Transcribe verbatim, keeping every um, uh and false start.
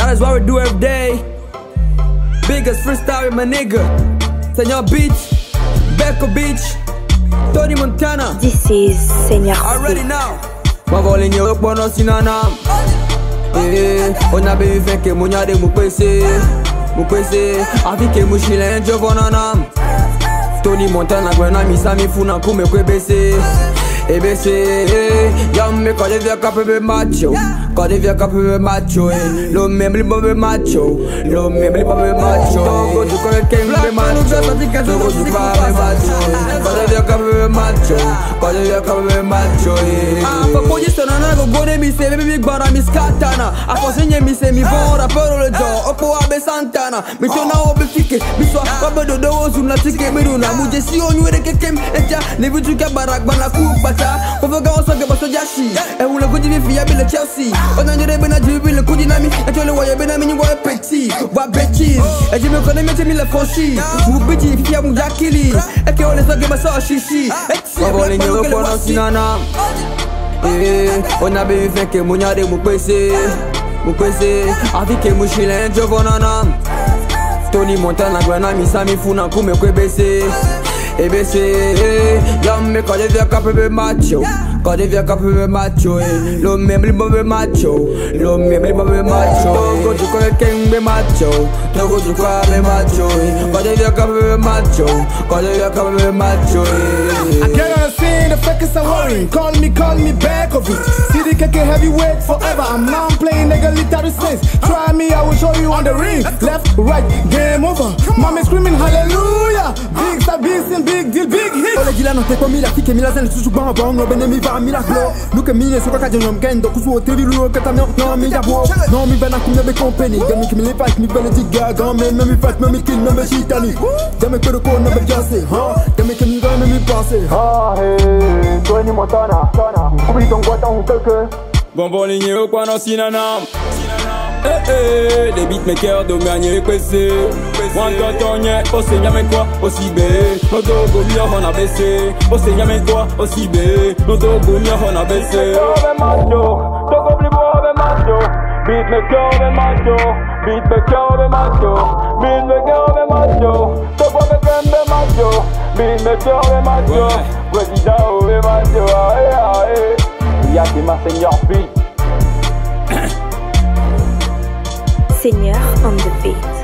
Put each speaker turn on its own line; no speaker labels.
That is what we do every day. Biggest freestyle with my nigga Senior Beats, Becco Beach, Tony Montana.
This is Senior
Already now. Ma voglio io buono sinana. Eh, on a bevi fenke munya de mu pese, mu pese. Avi ke mu shile njo vonana. Tony Montana gwena mi sami funa kume kwe bese. E bese, yam me kade via kape macho, kade via kape macho. Lo membri bobe macho, lo membri bobe macho. Togo du kore ken be macho, togo du pa be macho. Kade via kape macho, kade via kape macho. Ah, pa poji sonana go gode mi se baby big bara mi skatana. A fosenye mi se mi bon rapero le jo, opo abe santana. Mi tona obe fike, mi so obe do do ozu na tike mi runa. Muje si onyu ere kekem eja, ne vitu ka barak bana kupa. Kofoga osoge baso jashi e wule kuji mi fiya bile Chelsea ona nyere bena jibi le kuji nami e tole waye bena mi nywa petit wa betches e jime kone mete mi le fonshi mu biti fiya mu jakili e ke ole soge baso shishi e ti bole nyoro kono sinana eh ona be feke mu nyade mu pese mu pese avi ke mu shile njo vonana Tony Montana gwena mi sami funa kume kwe bese E bese, yam me kade via kape be macho, kade via kape be macho. Lo membri bobe macho, lo membri bobe macho. Togo du kore ken be macho, togo du kwa be macho. Kade via kape be macho, kade via kape be macho.
I can't understand the fakers are worrying. Call me, call me Beckovic. City keke heavyweight forever. I'm now playing nigga literary sense. Try me, I will show you on the ring. Left, right, game over. Mommy screaming hallelujah. Big star, big big deal, big hit. Ole gila no te komi la fike mila zen susu bang bang no bene mi va mila glow. Nuke mine so kaka jom kendo kusu o trivi lu kata no no mi ja bo. No mi bena kum be company. Demi kimi le fight mi bene diga gan me me mi fight me mi kill me me shitani. Demi ko ko no be jase, ha. Demi kimi ga me mi passe. Ha hey, Tony Montana, Montana. Kubi ton gwata on quelque.
Bon bon ligne au kwa no sinana. Eh eh, les beatmakers de gagner kwese. Wanda tonye, ose nyame kwa, osi be. No dogo mi hona bese. Ose nyame kwa, osi be. No dogo mi hona bese. Beatmaker macho, dogo blibo be macho. Beatmaker be macho, beatmaker be macho. Beatmaker be macho, dogo be be macho. Beatmaker be macho, Wejida be macho. Aye aye, y'a ma Senior Beat.
Senior on the beat.